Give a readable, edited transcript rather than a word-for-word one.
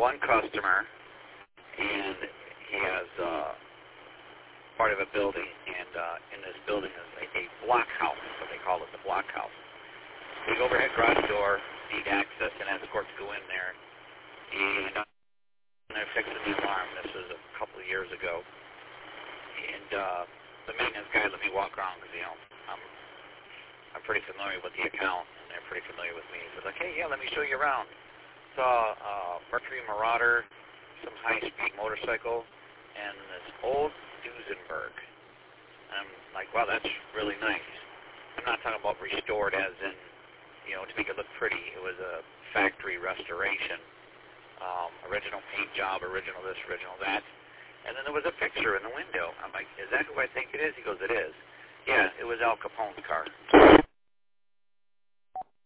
one customer, and he has part of a building, and in this building is a block house, what they call it, the block house. Big overhead garage door, need access and escort to go in there, and they're fixing the alarm. This was a couple of years ago, and the maintenance guy let me walk around because, I'm pretty familiar with the account, and they're pretty familiar with me. So like, hey, yeah, let me show you around. Saw Mercury Marauder, some high-speed motorcycle, and this old Duesenberg. I'm like, wow, that's really nice. I'm not talking about restored as in, to make it look pretty. It was a factory restoration, original paint job, original this, original that. And then there was a picture in the window. I'm like, is that who I think it is? He goes, it is. Yeah, it was Al Capone's car.